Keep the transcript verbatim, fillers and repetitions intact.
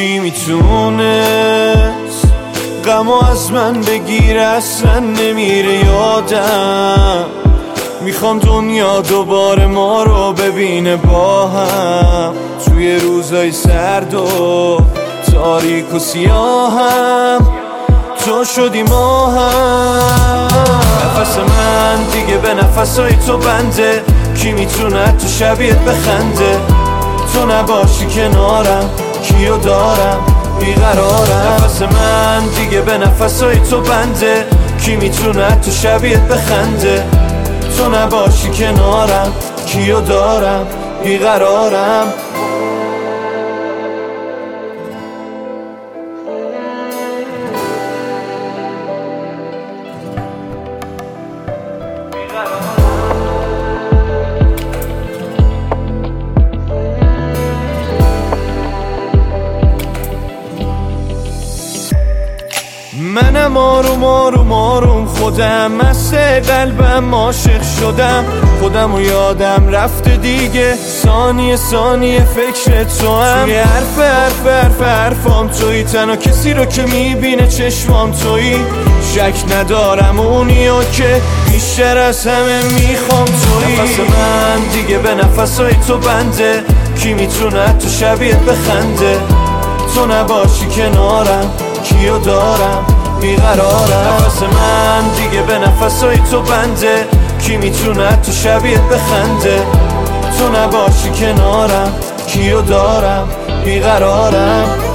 کی میتونست غمو از من بگیره، اصلا نمیره یادم. میخوام دنیا دوباره ما رو ببینه با هم، توی روزای سرد و تاریک و سیاهم تو شدی ما هم. نفس من دیگه به نفسای تو بنده، کی میتونه تو شبیهت بخنده؟ تو نباشی کنارم کیو دارم بیقرارم. نفس من دیگه به نفسای تو بنده، کی میتونه تو شبیهت بخنده؟ تو نباشی کنارم کیو دارم بیقرارم. منم آروم آروم آروم خودم مست قلبم عاشق شدم، خودم و یادم رفته دیگه، ثانیه ثانیه فکر تو هم. توی حرف حرف حرف حرفام توی، تنها کسی رو که میبینه چشمام توی. شک ندارم اونیو که بیشتر از همه میخوام توی. نفس من دیگه به نفسای تو بنده، کی میتونه تو شبیهت بخنده؟ تو نباشی کنارم کیو دارم بیقرارم. نفس من دیگه به نفسای تو بنده، کی میتونه تو شبیهت بخنده؟ تو نباشی کنارم کیو دارم بیقرارم.